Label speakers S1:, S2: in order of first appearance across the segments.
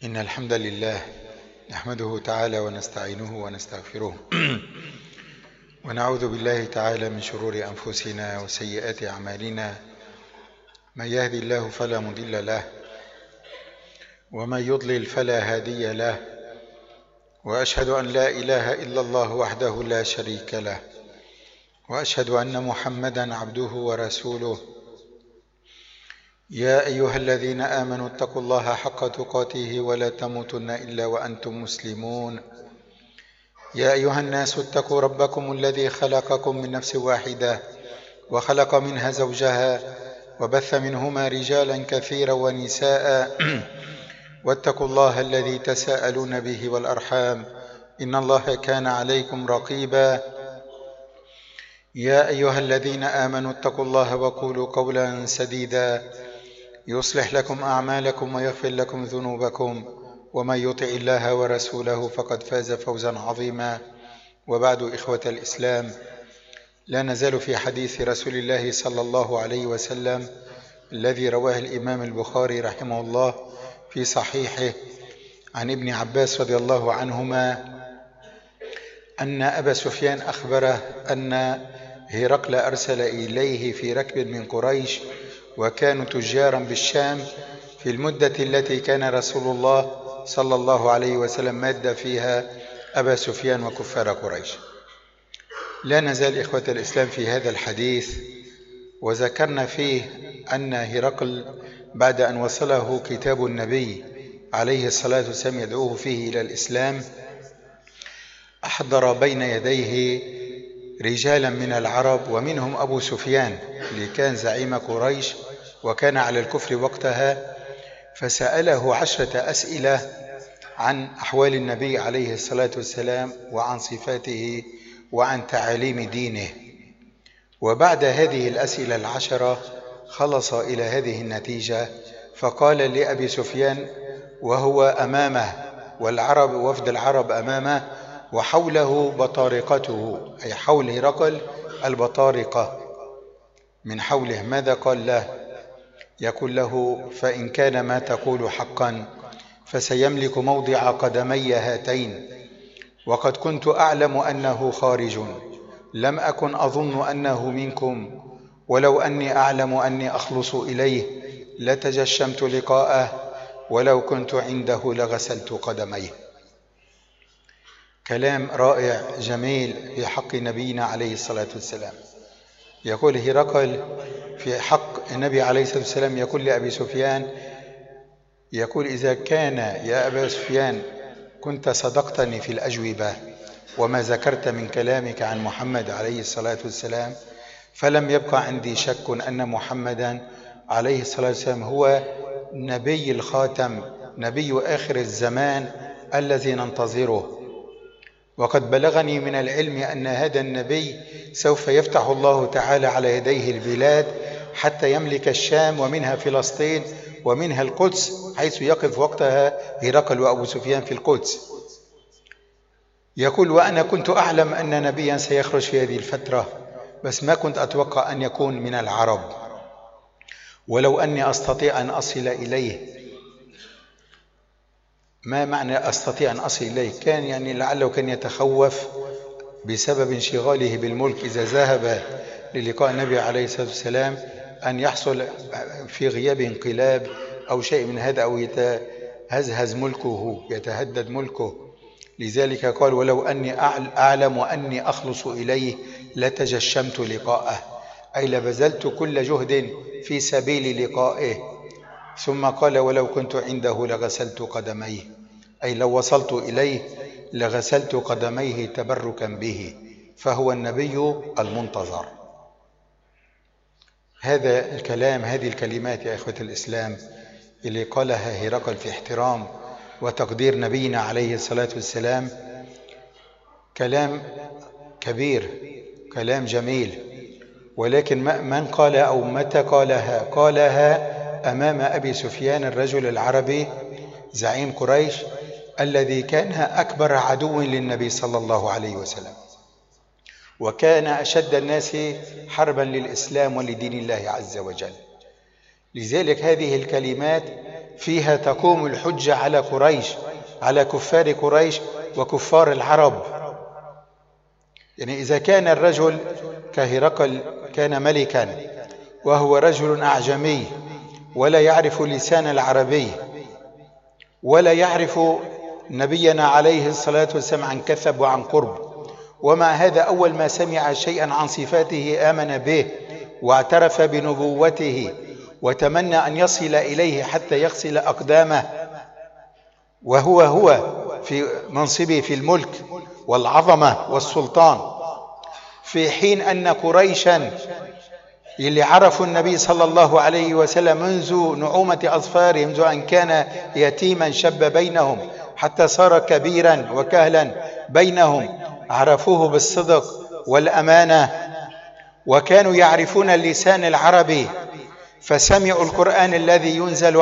S1: إن الحمد لله نحمده تعالى ونستعينه ونستغفره ونعوذ بالله تعالى من شرور أنفسنا وسيئات أعمالنا. من يهدي الله فلا مضل له ومن يضلل فلا هادي له، وأشهد أن لا إله إلا الله وحده لا شريك له، وأشهد أن محمدا عبده ورسوله. يا أيها الذين آمنوا اتقوا الله حق تقاته ولا تموتن إلا وأنتم مسلمون. يا أيها الناس اتقوا ربكم الذي خلقكم من نفس واحدة وخلق منها زوجها وبث منهما رجالا كثيرا ونساء واتقوا الله الذي تساءلون به والأرحام إن الله كان عليكم رقيبا. يا أيها الذين آمنوا اتقوا الله وقولوا قولا سديدا يصلح لكم أعمالكم ويغفر لكم ذنوبكم، ومن يطع الله ورسوله فقد فاز فوزا عظيما. وبعد، إخوة الإسلام، لا نزال في حديث رسول الله صلى الله عليه وسلم الذي رواه الإمام البخاري رحمه الله في صحيحه عن ابن عباس رضي الله عنهما أن أبا سفيان أخبره أن هرقل أرسل إليه في ركب من قريش، وكانوا تجارا بالشام في المدة التي كان رسول الله صلى الله عليه وسلم ماد فيها أبا سفيان وكفار قريش. لا نزال إخوة الإسلام في هذا الحديث، وذكرنا فيه أن هرقل بعد أن وصله كتاب النبي عليه الصلاة والسلام يدعوه فيه إلى الإسلام، أحضر بين يديه رجالا من العرب، ومنهم أبو سفيان اللي كان زعيم قريش وكان على الكفر وقتها، فسأله 10 أسئلة عن أحوال النبي عليه الصلاة والسلام وعن صفاته وعن تعاليم دينه. وبعد هذه الأسئلة 10 خلص إلى هذه النتيجة، فقال لأبي سفيان وهو أمامه والعرب وفد العرب أمامه وحوله بطارقته، أي حول هرقل البطارقة من حوله، ماذا قال له؟ يقول له: فإن كان ما تقول حقا فسيملك موضع قدمي هاتين، وقد كنت أعلم أنه خارج، لم أكن أظن أنه منكم، ولو أني أعلم أني أخلص إليه لتجشمت لقاءه، ولو كنت عنده لغسلت قدميه. كلام رائع جميل في حق نبينا عليه الصلاة والسلام. يقول هرقل في حق النبي عليه الصلاة والسلام، يقول لأبي سفيان، يقول: إذا كان يا أبا سفيان كنت صدقتني في الأجوبة وما ذكرت من كلامك عن محمد عليه الصلاة والسلام، فلم يبقى عندي شك أن محمدا عليه الصلاة والسلام هو نبي الخاتم، نبي آخر الزمان الذي ننتظره. وقد بلغني من العلم أن هذا النبي سوف يفتح الله تعالى على يديه البلاد حتى يملك الشام ومنها فلسطين ومنها القدس، حيث يقف وقتها هرقل وأبو سفيان في القدس. يقول: وأنا كنت أعلم أن نبيا سيخرج في هذه الفترة، بس ما كنت أتوقع أن يكون من العرب، ولو أني أستطيع أن أصل إليه. ما معنى أستطيع أن أصل إليه؟ كان يعني لعله كان يتخوف بسبب انشغاله بالملك إذا ذهب للقاء النبي عليه الصلاة والسلام أن يحصل في غياب انقلاب أو شيء من هذا، أو يتهزهز ملكه، يتهدد ملكه. لذلك قال: ولو أني أعلم أني أخلص إليه لتجشمت لقاءه، أي لبذلت كل جهد في سبيل لقائه. ثم قال: ولو كنت عنده لغسلت قدميه، أي لو وصلت إليه لغسلت قدميه تبركا به، فهو النبي المنتظر. هذا الكلام، هذه الكلمات يا إخوة الإسلام اللي قالها هرقل في احترام وتقدير نبينا عليه الصلاة والسلام، كلام كبير، كلام جميل. ولكن من قال أو متى قالها؟ قالها أمام أبي سفيان الرجل العربي زعيم قريش الذي كان أكبر عدو للنبي صلى الله عليه وسلم، وكان أشد الناس حربا للإسلام ولدين الله عز وجل. لذلك هذه الكلمات فيها تقوم الحجة على قريش، على كفار قريش وكفار العرب. يعني إذا كان الرجل كهرقل كان ملكا وهو رجل أعجمي ولا يعرف لسان العربي ولا يعرف نبينا عليه الصلاة والسلام عن كثب وعن قرب، ومع هذا أول ما سمع شيئا عن صفاته آمن به واعترف بنبوته وتمنى أن يصل إليه حتى يغسل أقدامه، وهو في منصبه في الملك والعظمة والسلطان، في حين أن قريشا اللي عرفوا النبي صلى الله عليه وسلم منذ نعومة أظفاره، منذ أن كان يتيما شب بينهم حتى صار كبيرا وكهلا بينهم، عرفوه بالصدق والأمانة وكانوا يعرفون اللسان العربي، فسمعوا القرآن الذي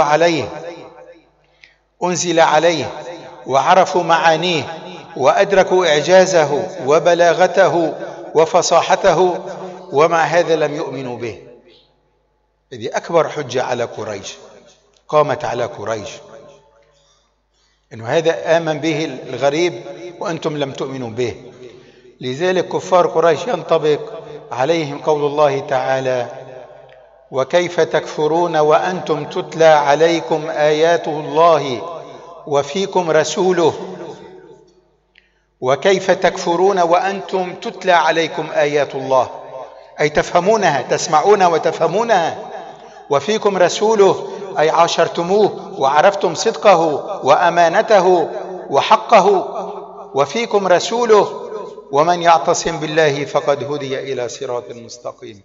S1: أنزل عليه وعرفوا معانيه وأدركوا إعجازه وبلاغته وفصاحته، ومع هذا لم يؤمنوا به. هذه أكبر حجة على قريش قامت على قريش، إنه هذا آمن به الغريب وأنتم لم تؤمنوا به. لذلك كفار قريش ينطبق عليهم قول الله تعالى: وكيف تكفرون وأنتم تتلى عليكم آيات الله وفيكم رسوله. وكيف تكفرون وأنتم تتلى عليكم آيات الله، أي تفهمونها، تسمعون وتفهمونها، وفيكم رسوله أي عاشرتموه وعرفتم صدقه وأمانته وحقه، وفيكم رسوله ومن يعتصم بالله فقد هدي إلى صراط مستقيم.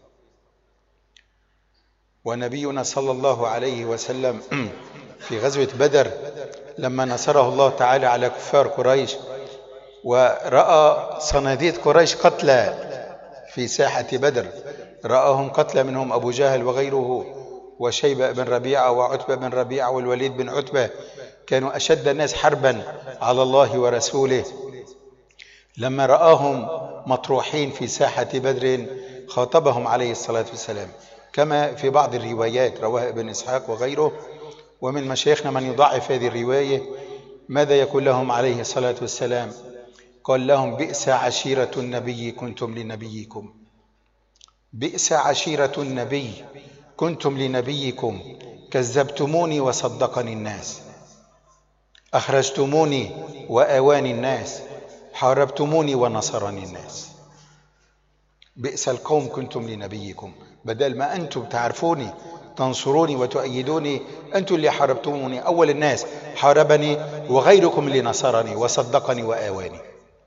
S1: ونبينا صلى الله عليه وسلم في غزوة بدر لما نصره الله تعالى على كفار قريش ورأى صناديد قريش قتلى في ساحة بدر، رآهم قتلى منهم أبو جهل وغيره وشيبة بن ربيعة وعتبة بن ربيعة والوليد بن عتبة، كانوا أشد الناس حربا على الله ورسوله. لما رآهم مطروحين في ساحة بدر خاطبهم عليه الصلاة والسلام، كما في بعض الروايات رواها ابن إسحاق وغيره، ومن مشايخنا من يضعف هذه الرواية. ماذا يقول لهم عليه الصلاة والسلام؟ قال لهم: بئس عشيرة النبي كنتم لنبيكم، بئس عشيرة النبي كنتم لنبيكم، كذبتموني وصدقني الناس، أخرجتموني وآواني الناس، حاربتموني ونصرني الناس. بئس القوم كنتم لنبيكم، بدل ما أنتم تعرفوني تنصروني وتؤيدوني، أنتم اللي حاربتموني، أول الناس حاربني وغيركم اللي نصرني وصدقني وآواني.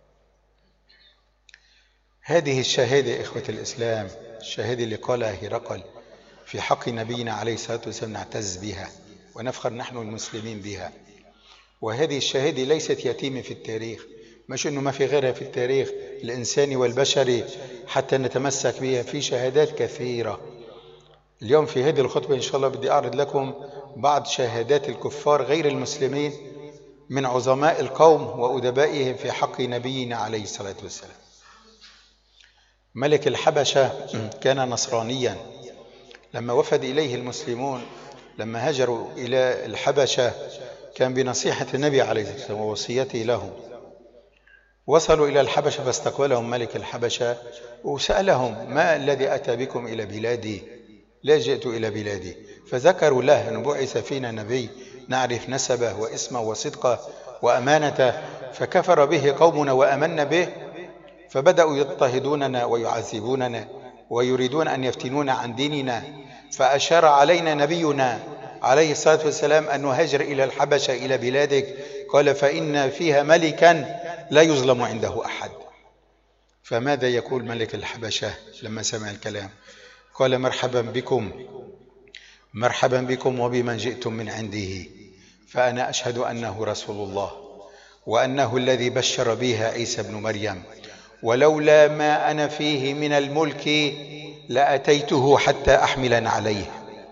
S1: هذه الشهادة إخوة الإسلام، الشهادة اللي قالها هرقل في حق نبينا عليه الصلاة والسلام، نعتز بها ونفخر نحن المسلمين بها. وهذه الشهادة ليست يتيمة في التاريخ، مش إنه ما في غيرها في التاريخ الإنساني والبشري حتى نتمسك بها، في شهادات كثيرة. اليوم في هذه الخطبة إن شاء الله بدي أعرض لكم بعض شهادات الكفار غير المسلمين من عظماء القوم وأدبائهم في حق نبينا عليه الصلاة والسلام. ملك الحبشة كان نصرانيا، لما وفد إليه المسلمون لما هاجروا إلى الحبشة كان بنصيحة النبي عليه الصلاة والسلام ووصيته لهم، وصلوا إلى الحبشة فاستقبلهم ملك الحبشة وسألهم: ما الذي أتى بكم إلى بلادي؟ لا جئت إلى بلادي. فذكروا له أن بعث فينا نبي نعرف نسبه واسمه وصدقه وأمانته، فكفر به قومنا وأمنا به، فبدأوا يضطهدوننا ويعذبوننا ويريدون أن يفتنونا عن ديننا. فأشار علينا نبينا عليه الصلاة والسلام أن نهاجر إلى الحبشة إلى بلادك، قال: فإن فيها ملكا لا يظلم عنده أحد. فماذا يقول ملك الحبشة لما سمع الكلام؟ قال: مرحبا بكم، مرحبا بكم وبمن جئتم من عنده، فأنا أشهد أنه رسول الله وأنه الذي بشر بها عيسى بن مريم، ولولا ما أنا فيه من الملك لأتيته حتى أحملا عليه.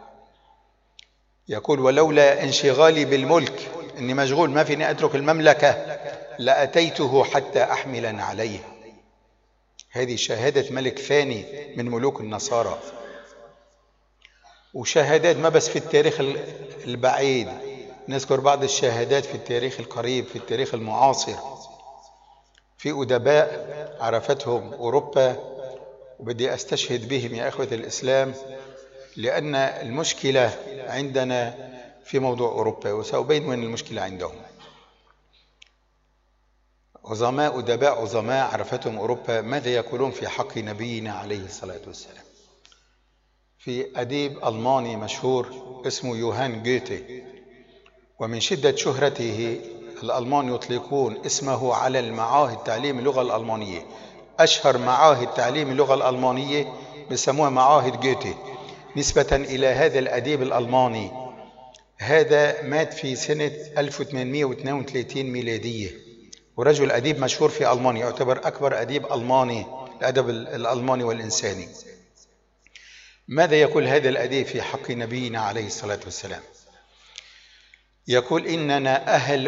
S1: يقول: ولولا انشغالي بالملك، إني مشغول ما فيني أترك المملكة، لأتيته حتى أحملا عليه. هذه شهادة ملك ثاني من ملوك النصارى. وشهادات ما بس في التاريخ البعيد، نذكر بعض الشهادات في التاريخ القريب، في التاريخ المعاصر، في أدباء عرفتهم أوروبا، وبدي أستشهد بهم يا أخوة الإسلام، لأن المشكلة عندنا في موضوع أوروبا، وسأبين وين المشكلة عندهم. عظماء أدباء عظماء عرفتهم أوروبا ماذا يقولون في حق نبينا عليه الصلاة والسلام. في أديب ألماني مشهور اسمه يوهان جوته، ومن شدة شهرته الألمان يطلقون اسمه على المعاهد تعليم اللغة الألمانية. أشهر معاهد تعليم اللغة الألمانية بسموها معاهد جوته نسبة إلى هذا الأديب الألماني. هذا مات في سنة 1832 ميلادية، ورجل أديب مشهور في ألمانيا، يعتبر أكبر أديب ألماني، الأدب الألماني والإنساني. ماذا يقول هذا الأديب في حق نبينا عليه الصلاة والسلام؟ يقول إننا أهل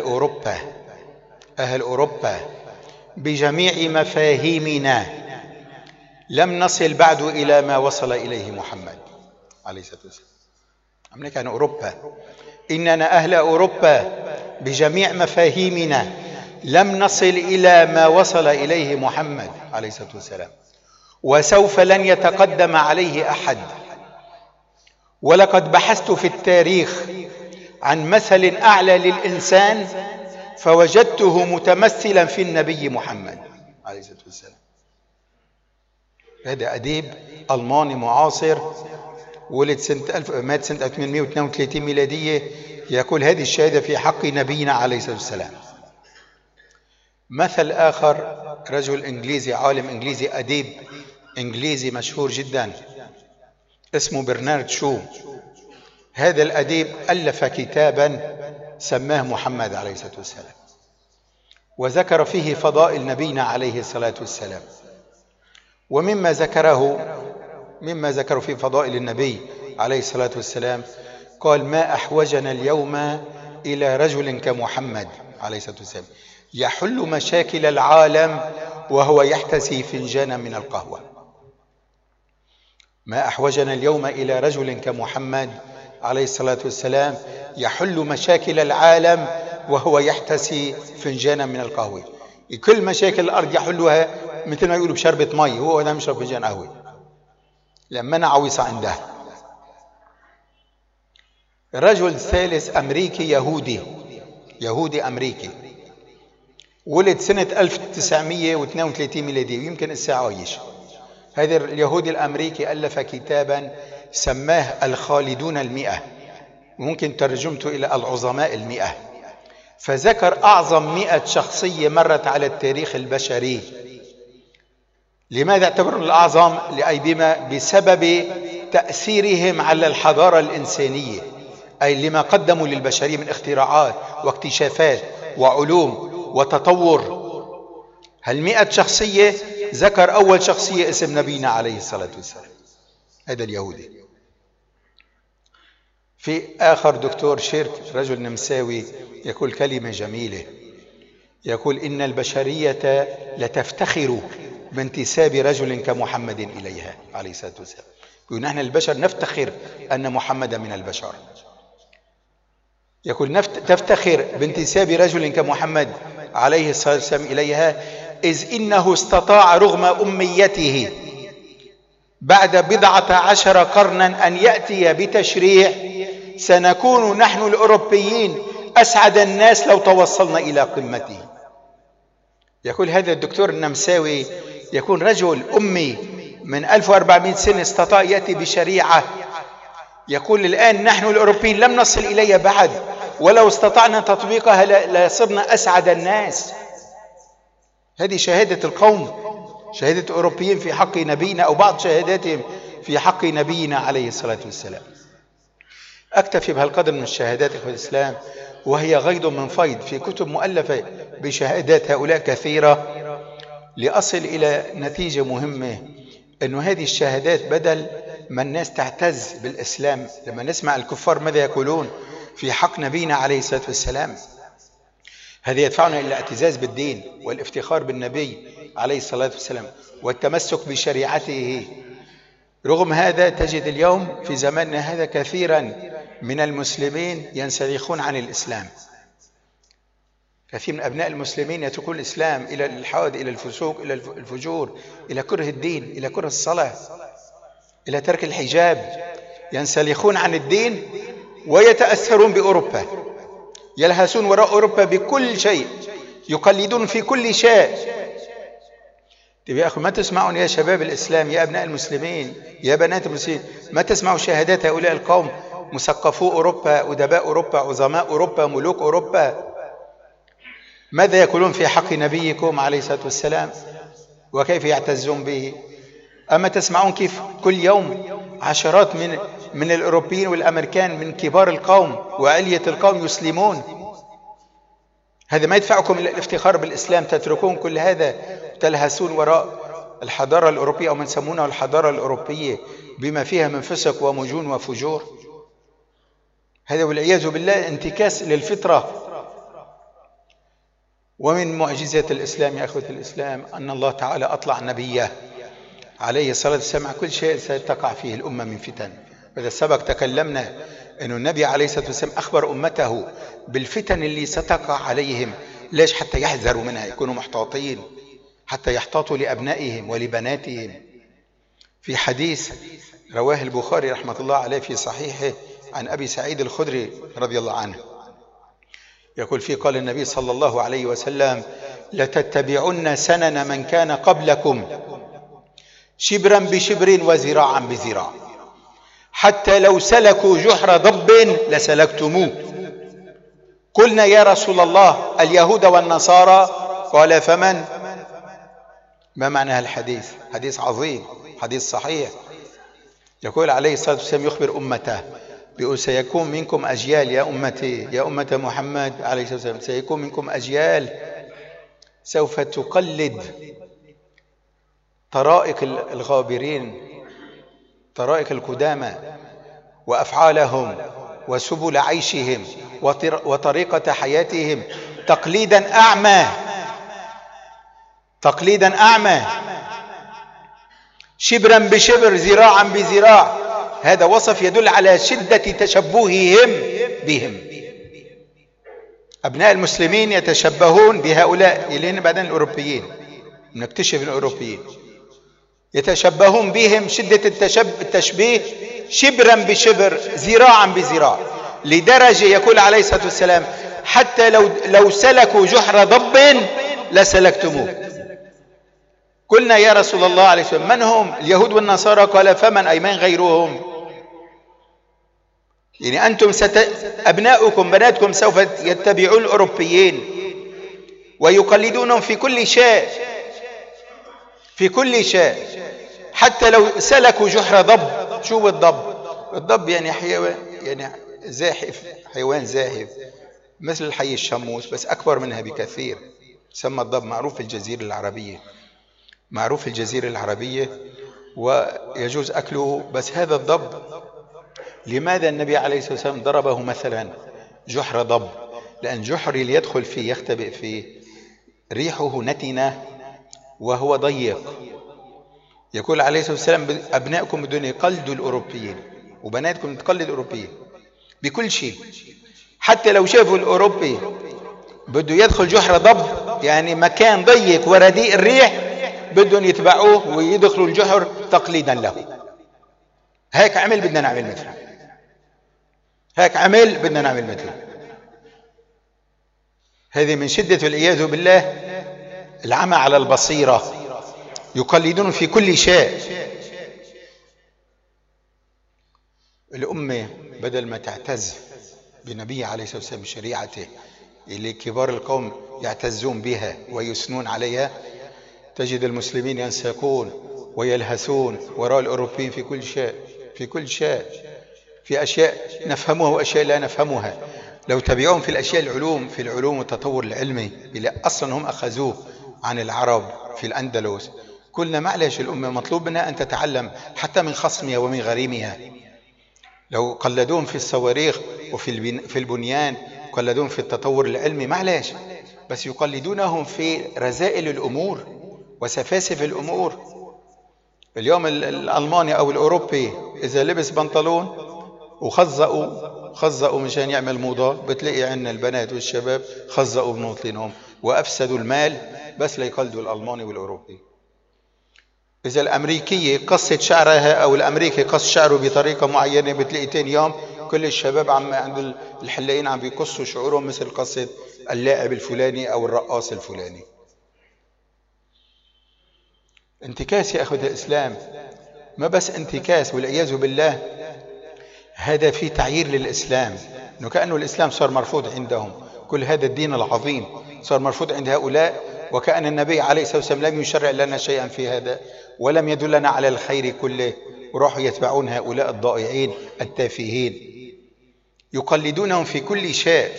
S1: أوروبا بجميع مفاهيمنا لم نصل بعد إلى ما وصل إليه محمد عليه الصلاة والسلام. أمريكا عن أوروبا، إننا أهل أوروبا بجميع مفاهيمنا لم نصل إلى ما وصل إليه محمد عليه الصلاة والسلام، وسوف لن يتقدم عليه أحد. ولقد بحثت في التاريخ عن مثل أعلى للإنسان فوجدته متمثلا في النبي محمد عليه الصلاة والسلام. هذا أديب ألماني معاصر، ولد مات سنة 1832 ميلادية، يقول هذه الشهادة في حق نبينا عليه الصلاة والسلام. مثل آخر رجل إنجليزي، عالم إنجليزي، أديب إنجليزي مشهور جدا اسمه برنارد شو. هذا الأديب ألف كتابا سماه محمد عليه الصلاة والسلام، وذكر فيه فضائل نبينا عليه الصلاة والسلام. ومما ذكره في فضائل النبي عليه الصلاة والسلام قال: ما أحوجنا اليوم إلى رجل كمحمد عليه الصلاة والسلام يحل مشاكل العالم وهو يحتسي فنجانا من القهوة. ما أحوجنا اليوم إلى رجل كمحمد عليه الصلاة والسلام يحل مشاكل العالم وهو يحتسي فنجانا من القهوة. كل مشاكل الأرض يحلها مثل ما يقولوا بشربة مي، هو هذا مشرب فنجان قهوة لما أنا عويصة عنده. رجل ثالث أمريكي يهودي أمريكي، ولد سنة 1932 ميلادية، ويمكن الساعة عايش. هذا اليهودي الأمريكي ألف كتابا سماه الخالدون 100، وممكن ترجمته إلى العظماء 100. فذكر أعظم 100 شخصية مرت على التاريخ البشري. لماذا اعتبروا الأعظم؟ بما بسبب تأثيرهم على الحضارة الإنسانية، أي لما قدموا للبشرية من اختراعات واكتشافات وعلوم وتطور. 100 شخصية ذكر أول شخصية اسم نبينا عليه الصلاة والسلام، هذا اليهودي. في آخر دكتور شيرك رجل نمساوي يقول كلمة جميلة، يقول: إن البشرية لتفتخر بانتساب رجل كمحمد إليها عليه الصلاة والسلام. يقول نحن البشر نفتخر أن محمد من البشر. يقول تفتخر بانتساب رجل كمحمد عليه الصلاة والسلام إليها، إذ إنه استطاع رغم أميته بعد 14 قرنا أن يأتي بتشريع سنكون نحن الأوروبيين أسعد الناس لو توصلنا إلى قمته. يقول هذا الدكتور النمساوي يكون رجل أمي من 1400 سنة استطاع يأتي بشريعة. يقول الآن نحن الأوروبيين لم نصل إليها بعد، ولو استطعنا تطبيقها لصرنا أسعد الناس. هذه شهادة القوم، شهادة الأوروبيين في حق نبينا، أو بعض شهاداتهم في حق نبينا عليه الصلاة والسلام. أكتفي بهالقدر من الشهادات إخوة الإسلام، وهي غيض من فيض في كتب مؤلفة بشهادات هؤلاء كثيرة، لأصل إلى نتيجة مهمة، أن هذه الشهادات بدل ما الناس تعتز بالإسلام لما نسمع الكفار ماذا يقولون في حق نبينا عليه الصلاة والسلام، هذا يدفعنا إلى الاعتزاز بالدين والافتخار بالنبي عليه الصلاة والسلام والتمسك بشريعته. رغم هذا تجد اليوم في زماننا هذا كثيرا من المسلمين ينسلخون عن الإسلام. كثير من أبناء المسلمين يتركون الإسلام إلى الإلحاد، إلى الفسوق، إلى الفجور، إلى كره الدين، إلى كره الصلاة، إلى ترك الحجاب. ينسلخون عن الدين ويتأثرون بأوروبا، يلهسون وراء أوروبا بكل شيء، يقلدون في كل شيء. طيب يا أخي، ما تسمعون يا شباب الإسلام، يا أبناء المسلمين، يا بنات المسلمين، ما تسمعوا شهادات هؤلاء القوم، مثقفو أوروبا، أدباء أوروبا، عظماء أوروبا، ملوك أوروبا، ماذا يقولون في حق نبيكم عليه الصلاة والسلام وكيف يعتزون به؟ أما تسمعون كيف كل يوم عشرات من الأوروبيين والأمريكان من كبار القوم وعلية القوم يسلمون. هذا ما يدفعكم إلى الافتخار بالإسلام، تتركون كل هذا وتلهسون وراء الحضارة الأوروبية أو من يسمونها الحضارة الأوروبية بما فيها من فسق ومجون وفجور. هذا والعياذ بالله انتكاس للفطرة. ومن معجزة الإسلام يا أخوة الإسلام أن الله تعالى أطلع نبيه عليه الصلاة والسلام كل شيء ستقع فيه الأمة من فتن. وإذا سبق تكلمنا أن النبي عليه الصلاة والسلام أخبر أمته بالفتن اللي ستقع عليهم. ليش؟ حتى يحذروا منها، يكونوا محتاطين، حتى يحتاطوا لأبنائهم ولبناتهم. في حديث رواه البخاري رحمة الله عليه في صحيحه عن أبي سعيد الخدري رضي الله عنه، يقول فيه قال النبي صلى الله عليه وسلم: لتتبعن سنن من كان قبلكم شبرا بشبر وذراعا بذراع، حتى لو سلكوا جحر ضب لسلكتموه. قلنا يا رسول الله اليهود والنصارى؟ قال فمن؟ ما معنى الحديث؟ حديث عظيم، حديث صحيح. يقول عليه الصلاة والسلام يخبر أمته بيقول: سيكون منكم أجيال يا أمتي، يا أمة محمد عليه الصلاة والسلام، سيكون منكم أجيال سوف تقلد طرائق الغابرين، طرائق القدامى، وأفعالهم وسبل عيشهم وطريقة حياتهم تقليدا أعمى، تقليدا أعمى، شبرا بشبر ذراعا بذراع. هذا وصف يدل على شدة تشبههم بهم. أبناء المسلمين يتشبهون بهؤلاء، لأن بعدين الأوروبيين نكتشف الأوروبيين يتشبهون بهم شدة التشبيه شبرا بشبر ذراعا بذراع، لدرجة يقول عليه الصلاة والسلام: حتى لو سلكوا جحر ضب لسلكتموه. قلنا يا رسول الله عليه الصلاة والسلام: من هم؟ اليهود والنصارى. قال فمن؟ أي من غيرهم؟ يعني أنتم أبناؤكم بناتكم سوف يتبعون الأوروبيين ويقلدونهم في كل شيء، في كل شيء، حتى لو سلكوا جحر ضب. شو الضب؟ الضب يعني حيوان، يعني زاحف، حيوان زاحف مثل الحي الشموس بس أكبر منها بكثير، سمى الضب، معروف في الجزيرة العربية، معروف في الجزيرة العربية ويجوز أكله. بس هذا الضب لماذا النبي عليه الصلاة والسلام ضربه مثلا جحر ضب؟ لأن جحر اللي يدخل فيه يختبئ فيه ريحه نتنة وهو ضيق. يقول عليه الصلاة والسلام: أبنائكم بدون يقلدوا الأوروبيين وبناتكم تقلد الأوروبيين بكل شيء. حتى لو شافوا الأوروبي بده يدخل جحر ضب، يعني مكان ضيق ورديء الريح، بدهم يتبعوه ويدخلوا الجحر تقليدا له. هيك عمل بدنا نعمل مثله، هيك عمل بدنا نعمل مثله. هذه من شدة والعياذ بالله العمى على البصيرة، يقلدون في كل شيء. الأمة بدل ما تعتز بنبي عليه الصلاة والسلام بشريعته اللي كبار القوم يعتزون بها ويثنون عليها، تجد المسلمين ينساقون ويلهثون وراء الأوروبيين في كل شيء، في كل شيء، في أشياء نفهمها وأشياء لا نفهمها. لو تبعون في الأشياء العلوم، في العلوم والتطور العلمي اللي أصلا هم أخذوه عن العرب في الأندلس، قلنا معلش الأمة مطلوب منها أن تتعلم حتى من خصمها ومن غريمها. لو قلدون في الصواريخ وفي البنيان، قلدون في التطور العلمي، معلش، بس يقلدونهم في رذائل الأمور وسفاسف الأمور. اليوم الألماني أو الأوروبي إذا لبس بنطلون وخزقوا خزقوا مشان يعمل موضة، بتلاقي عنا البنات والشباب خزقوا بنوطينهم وأفسدوا المال بس ليقلدوا الألماني والأوروبي. إذا الأمريكية قصت شعرها أو الأمريكي قص شعره بطريقة معينة، بتلاقي تاني يوم كل الشباب عند الحلاقين عم بيقصوا شعورهم مثل قصة اللاعب الفلاني أو الرقاص الفلاني. انتكاس يا أخوة الإسلام، ما بس انتكاس والعياذ بالله، هذا في تعيير للإسلام، إنه كأنه الإسلام صار مرفوض عندهم، كل هذا الدين العظيم صار مرفوض عند هؤلاء، وكأن النبي عليه الصلاة والسلام لم يشرع لنا شيئا في هذا ولم يدلنا على الخير كله، وراحوا يتبعون هؤلاء الضائعين التافهين يقلدونهم في كل شيء.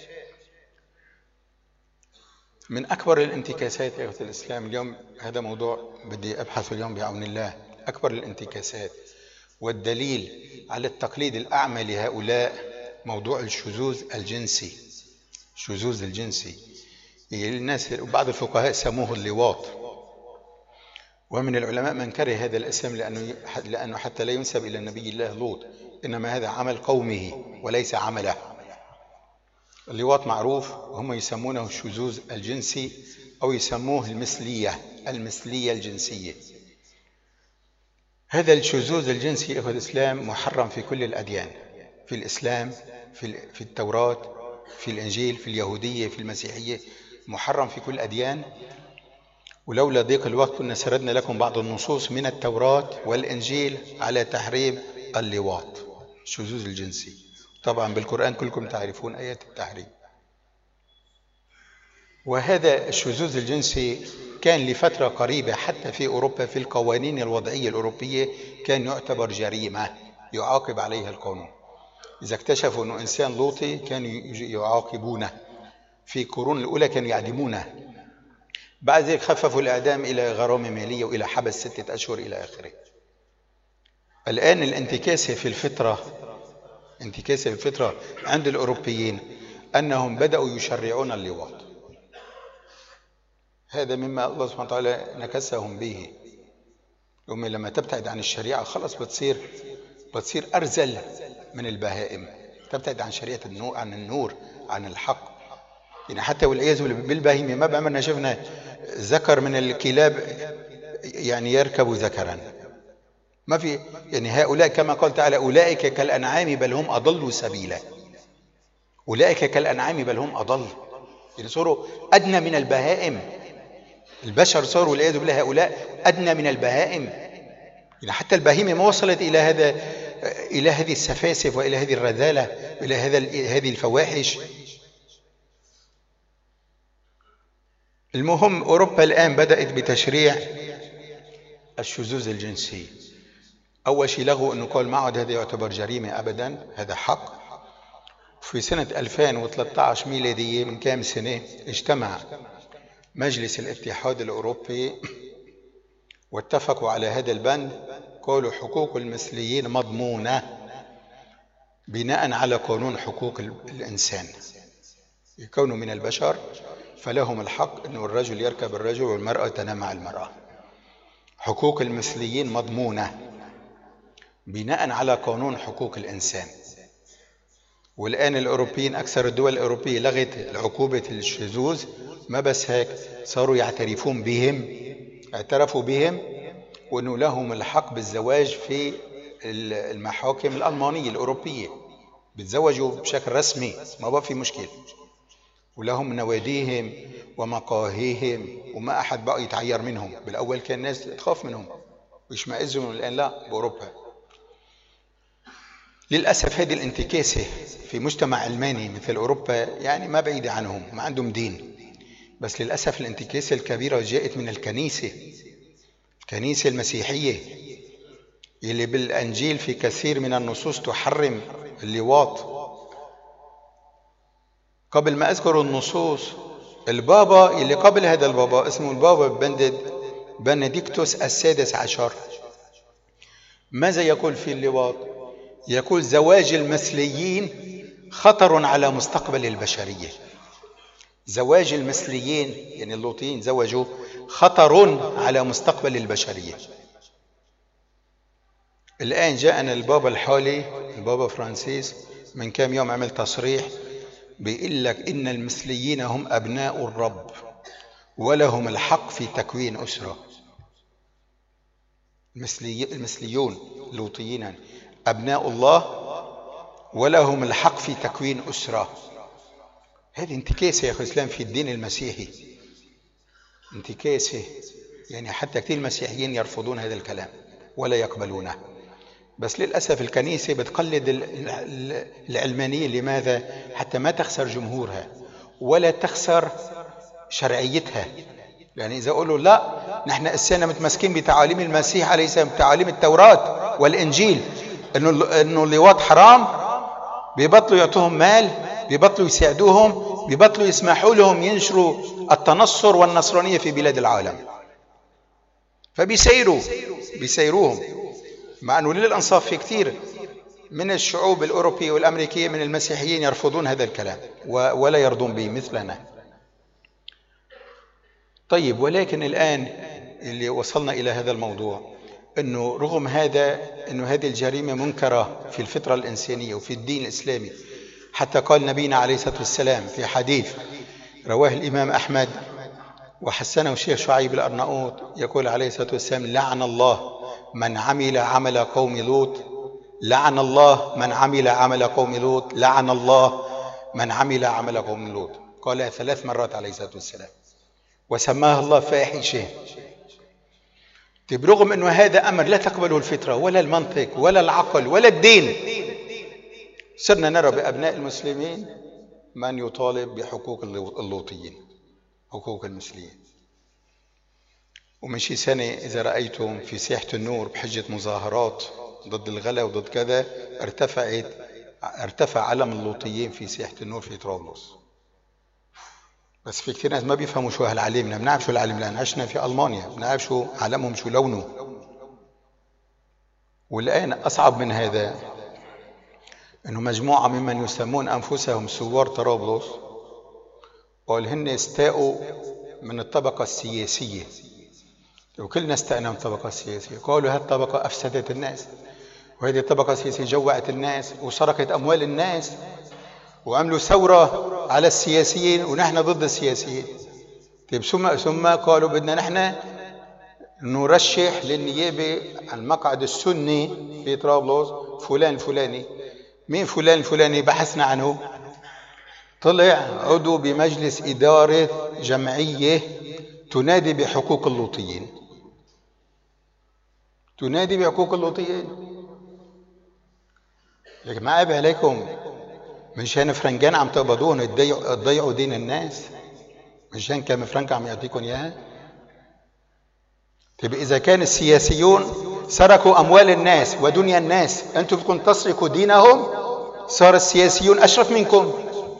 S1: من أكبر الانتكاسات يا أخوة الإسلام اليوم، هذا موضوع بدي أبحث اليوم بعون الله، أكبر الانتكاسات والدليل على التقليد الأعمى لهؤلاء موضوع الشذوذ الجنسي. الشذوذ الجنسي الناس بعض الفقهاء سموه اللواط، ومن العلماء من كره هذا الاسم لأنه حتى لا ينسب إلى النبي الله لوط، إنما هذا عمل قومه وليس عمله. اللواط معروف، هم يسمونه الشذوذ الجنسي أو يسموه المثلية الجنسية. هذا الشذوذ الجنسي أخوة الإسلام محرم في كل الأديان، في الإسلام، في التوراة، في الإنجيل، في اليهودية، في المسيحية، محرم في كل الأديان. ولولا ضيق الوقت كنا سردنا لكم بعض النصوص من التوراة والإنجيل على تحريم اللواط، الشذوذ الجنسي. طبعا بالقرآن كلكم تعرفون آيات التحريم. وهذا الشذوذ الجنسي كان لفترة قريبة حتى في أوروبا في القوانين الوضعية الأوروبية كان يعتبر جريمة يعاقب عليها القانون. إذا اكتشفوا أنه إنسان لوطي كانوا يعاقبونه، في القرون الأولى كانوا يعدمونه، بعد ذلك خففوا الإعدام إلى غرامة مالية وإلى حبس 6 أشهر إلى آخره. الآن الانتكاسة في الفطرة عند الأوروبيين أنهم بدأوا يشرعون اللواط. هذا مما الله سبحانه وتعالى نكسهم به. يوم لما تبتعد عن الشريعة خلص بتصير أرذل من البهائم، تبتعد عن شريعة النور، عن النور، عن الحق. يعني حتى والعياذ بالبهيمة ما بعمرنا شفنا ذكر من الكلاب يعني يركب ذكرا، ما في. يعني هؤلاء كما قال تعالى أولئك كالأنعام بل هم أضلوا سبيلا. أولئك كالأنعام بل هم أضل، يعني صاروا أدنى من البهائم. البشر صاروا والعياذ بالله هؤلاء أدنى من البهائم. يعني حتى البهيمة ما وصلت إلى هذه السفاسف وإلى هذه الرذالة، إلى هذه الفواحش. المهم أوروبا الآن بدأت بتشريع الشذوذ الجنسي. أول شيء لغوا أنه قال معه هذا يعتبر جريمة أبدا، هذا حق. في سنة 2013 ميلادية من كام سنة اجتمع مجلس الاتحاد الأوروبي واتفقوا على هذا البند، قالوا حقوق المثليين مضمونة بناء على قانون حقوق الإنسان، يكونوا من البشر فلهم الحق أن الرجل يركب الرجل والمرأة تنام مع المرأة. حقوق المثليين مضمونة بناء على قانون حقوق الإنسان. والآن الأوروبيين أكثر الدول الأوروبية لغت عقوبة الشذوذ، ما بس هيك صاروا يعترفون بهم، اعترفوا بهم وأنه لهم الحق بالزواج في المحاكم الألمانية الأوروبية، بتزوجوا بشكل رسمي ما بقى في مشكلة، ولهم نواديهم ومقاهيهم وما أحد بقى يتعير منهم. بالأول كان الناس تخاف منهم ويشمئزوا منهم، الآن لا بأوروبا. للأسف هذه الانتكاسة في مجتمع علماني مثل أوروبا يعني ما بعيدة عنهم، ما عندهم دين، بس للأسف الانتكاسة الكبيرة جاءت من الكنيسة المسيحية اللي بالأنجيل في كثير من النصوص تحرم اللواط. قبل ما أذكر النصوص، البابا اللي قبل هذا البابا اسمه البابا بنديكتوس السادس عشر، ماذا يقول في اللواط؟ يقول زواج المثليين خطر على مستقبل البشرية. زواج المثليين يعني اللوطيين زوجوا خطر على مستقبل البشرية. الآن جاءنا البابا الحالي البابا فرانسيس من كام يوم عمل تصريح بيقول لك إن المثليين هم أبناء الرب ولهم الحق في تكوين أسرة. المثليون اللوطيين أبناء الله ولهم الحق في تكوين أسرة. هذه انتكاسة يا أخي الإسلام في الدين المسيحي، انتكاسة. يعني حتى كثير المسيحيين يرفضون هذا الكلام ولا يقبلونه، بس للأسف الكنيسة بتقلد العلمانية. لماذا؟ حتى ما تخسر جمهورها ولا تخسر شرعيتها. يعني إذا قالوا لا نحن أسانا متمسكين بتعاليم المسيح عليه السلام، بتعاليم التوراة والإنجيل، إنه اللواط حرام، بيبطلوا يعطوهم مال، بيبطلوا يساعدوهم، بيبطلوا يسمحوا لهم ينشروا التنصر والنصرانية في بلاد العالم، بيسيروهم. مع أنه للأنصاف في كثير من الشعوب الأوروبية والأمريكية من المسيحيين يرفضون هذا الكلام ولا يرضون به مثلنا. طيب، ولكن الآن اللي وصلنا إلى هذا الموضوع أنه رغم هذا أنه هذه الجريمة منكرة في الفطرة الإنسانية وفي الدين الإسلامي. حتى قال نبينا عليه الصلاة والسلام في حديث رواه الإمام أحمد وحسنه الشيخ شعيب الأرناؤوط، يقول عليه الصلاة والسلام: لعن الله من عمل عمل قوم لوط، لعن الله من عمل عمل قوم لوط، لعن الله من عمل عمل قوم لوط. قالها 3 مرات عليه الصلاة والسلام، وسماها الله فاحشة. برغم أنه هذا أمر لا تقبله الفطرة ولا المنطق ولا العقل ولا الدين، صرنا نرى بأبناء المسلمين من يطالب بحقوق اللوطيين، حقوق المثليين. ومن شي سنة إذا رأيتم في ساحة النور بحجة مظاهرات ضد الغلا وضد كذا، ارتفع علم اللوطيين في ساحة النور في طرابلس. بس في كثير ناس ما بيفهموا شو هالعلم. بنعرف شو العلم لأن عشنا في ألمانيا، بنعرف شو علمهم، شو لونه. والآن أصعب من هذا أنه مجموعة ممن يسمون أنفسهم ثوار طرابلس قال هن استاءوا من الطبقة السياسية، وكلنا استأنا من الطبقة السياسية. قالوا هذه الطبقة أفسدت الناس، وهذه الطبقة السياسية جوعت الناس وسرقت أموال الناس، وعملوا ثورة على السياسيين ونحن ضد السياسيين. طيب ثم قالوا بدنا نحن نرشح للنيابة عن المقعد السني في طرابلس فلان الفلاني. مين فلان الفلاني؟ بحثنا عنه، طلع عضو بمجلس إدارة جمعية تنادي بحقوق اللوطيين، تنادي بحقوق اللوطيين. لكن ما عيب عليكم منشان فرنجان عم تقبضوهم تضيعوا دين الناس؟ منشان كم فرنك عم يعطيكم اياها؟ طيب اذا كان السياسيون سرقوا اموال الناس ودنيا الناس، انتم بدكم تسرقوا دينهم؟ صار السياسيون اشرف منكم،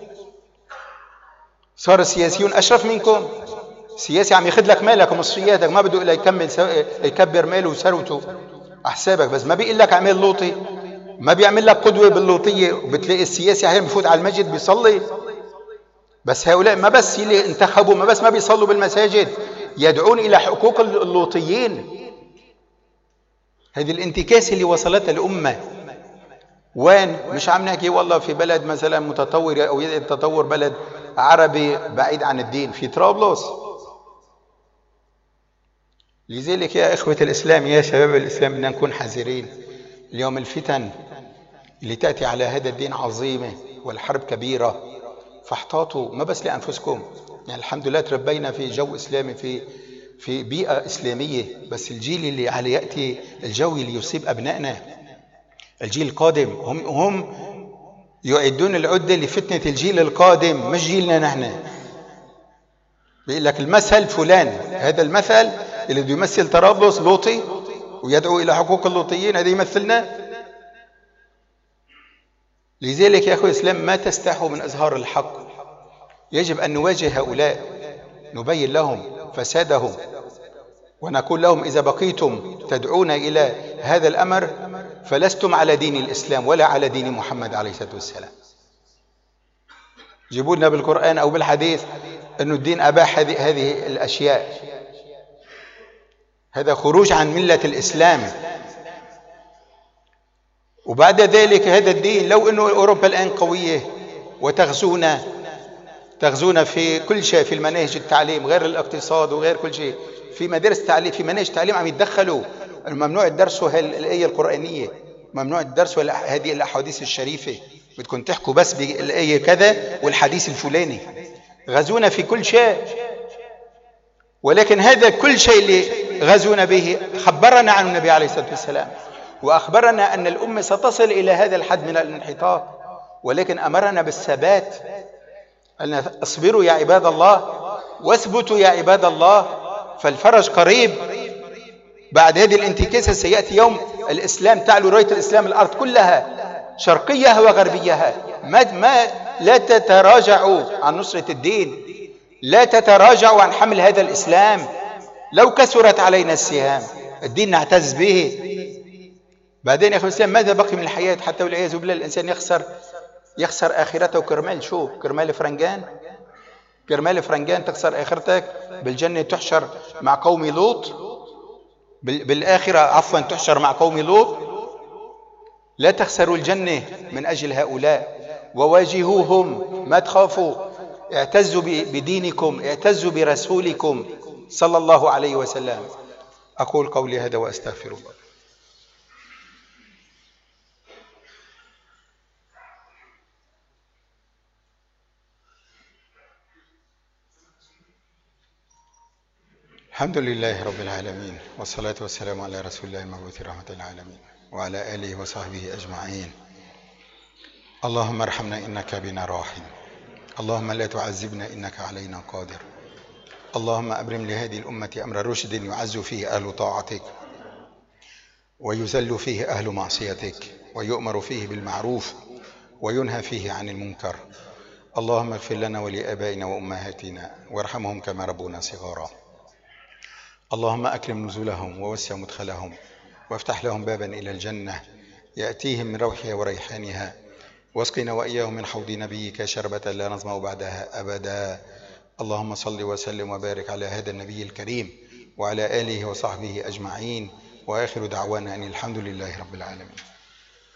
S1: صار السياسيون اشرف منكم. السياسي عم ياخذ لك مالك ومصرياتك، ما بده الا يكبر ماله وثروته على حسابك، بس ما بيقول لك اعمل لوطي، ما بيعمل لك قدوة باللوطية. وبتلاقي السياسي احيانا بفوت على المسجد بيصلي، بس هؤلاء ما بس اللي انتخبوا ما بس ما بيصلوا بالمساجد، يدعون إلى حقوق اللوطيين. هذه الانتكاسة اللي وصلتها الأمة. وين؟ مش عم نحكي والله في بلد مثلا متطور أو يتطور بلد عربي بعيد عن الدين، في طرابلس. لذلك يا إخوة الإسلام، يا شباب الإسلام، بدنا نكون حذرين. اليوم الفتن اللي تأتي على هذا الدين عظيمة والحرب كبيرة، فاحتاطوا ما بس لأنفسكم. يعني الحمد لله تربينا في جو إسلامي، في بيئة إسلامية، بس الجيل اللي على يأتي الجو اللي يصيب أبنائنا، الجيل القادم، هم يعدون العدة لفتنة الجيل القادم، مش جيلنا نحن. بيقول لك المثل فلان، هذا المثل اللي بده يمثل طرابلس لوطي ويدعو إلى حقوق اللوطيين، هذا يمثلنا. لذلك يا أخوة الإسلام ما تستحوا من إظهار الحق. يجب أن نواجه هؤلاء، نبين لهم فسادهم، ونقول لهم إذا بقيتم تدعون إلى هذا الأمر فلستم على دين الإسلام ولا على دين محمد عليه الصلاة والسلام. جيبوا لنا بالقرآن أو بالحديث أن الدين أباح هذه الأشياء. هذا خروج عن ملة الإسلام. وبعد ذلك هذا الدين لو أنه أوروبا الآن قوية تغزونا في كل شيء، في المناهج التعليم غير الاقتصاد وغير كل شيء، في مدارس التعليم، في مناهج التعليم عم يتدخلوا. ممنوع الدرس الآية القرآنية، ممنوع الدرس هذه الأحاديث الشريفة، بدكم تحكوا بس بالآية كذا والحديث الفلاني. غزونا في كل شيء، ولكن هذا كل شيء اللي غزونا به خبرنا عنه النبي عليه الصلاة والسلام، وأخبرنا أن الأمة ستصل إلى هذا الحد من الانحطاط، ولكن أمرنا بالثبات، أن اصبروا يا عباد الله واثبتوا يا عباد الله، فالفرج قريب. بعد هذه الانتكاسة سيأتي يوم الإسلام تعلو راية الإسلام الأرض كلها شرقيها وغربيها. لا تتراجعوا عن نصرة الدين، لا تتراجعوا عن حمل هذا الإسلام. لو كثرت علينا السهام الدين نعتز به. بعدين يا أخي الإسلام ماذا بقي من الحياة حتى والعياذ بالله الإنسان يخسر آخرته كرمال شو؟ كرمال فرنجان تخسر آخرتك بالجنة، تحشر مع قوم لوط، بالآخرة عفوا تحشر مع قوم لوط. لا تخسروا الجنة من أجل هؤلاء، وواجهوهم ما تخافوا، اعتزوا بدينكم، اعتزوا برسولكم صلى الله عليه وسلم. أقول قولي هذا وأستغفر الله. الحمد لله رب العالمين، والصلاة والسلام على رسول الله المبعوث رحمة العالمين وعلى آله وصحبه أجمعين. اللهم ارحمنا إنك بنا راحم، اللهم لا تعذبنا إنك علينا قادر. اللهم أبرم لهذه الأمة أمر رشد يعز فيه أهل طاعتك ويذل فيه أهل معصيتك، ويؤمر فيه بالمعروف وينهى فيه عن المنكر. اللهم اغفر لنا ولآبائنا وأمهاتنا وارحمهم كما ربونا صغارا. اللهم أكرم نزلهم ووسع مدخلهم وافتح لهم بابا إلى الجنة يأتيهم من روحها وريحانها، واسقنا وإياهم من حوض نبيك شربة لا نظمأ بعدها أبدا. اللهم صل وسلم وبارك على هذا النبي الكريم وعلى آله وصحبه أجمعين، وآخر دعوانا أن الحمد لله رب العالمين.